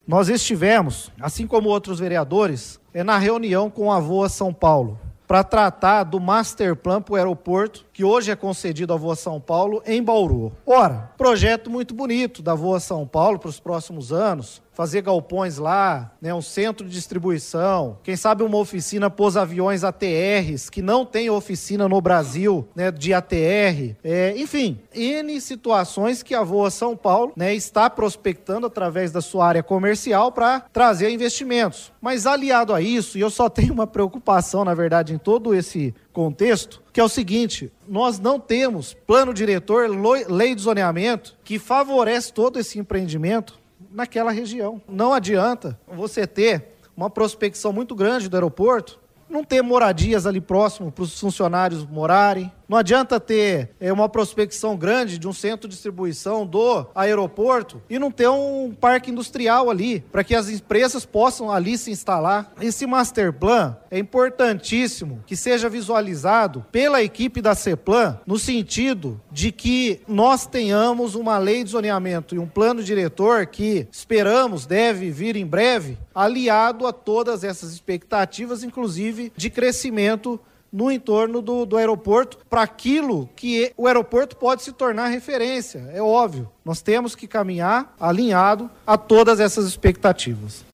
nós estivemos, assim como outros vereadores, na reunião com a Voa São Paulo, para tratar do Master Plan para o aeroporto, que hoje é concedido à Voa São Paulo, em Bauru. Ora, projeto muito bonito da Voa São Paulo para os próximos anos, fazer galpões lá, um centro de distribuição, quem sabe uma oficina pós-aviões ATRs, que não tem oficina no Brasil, de ATR. Enfim, N situações que a Voa São Paulo, está prospectando através da sua área comercial para trazer investimentos. Mas aliado a isso, e eu só tenho uma preocupação, na verdade, em todo esse contexto, que é o seguinte: nós não temos plano diretor, lei de zoneamento, que favorece todo esse empreendimento naquela região. Não adianta você ter uma prospecção muito grande do aeroporto, não ter moradias ali próximo para os funcionários morarem. Não adianta ter uma prospecção grande de um centro de distribuição do aeroporto e não ter um parque industrial ali, para que as empresas possam ali se instalar. Esse master plan é importantíssimo que seja visualizado pela equipe da CEPLAN, no sentido de que nós tenhamos uma lei de zoneamento e um plano diretor que esperamos deve vir em breve, aliado a todas essas expectativas, inclusive de crescimento no entorno do aeroporto, para aquilo que o aeroporto pode se tornar referência. É óbvio, nós temos que caminhar alinhado a todas essas expectativas.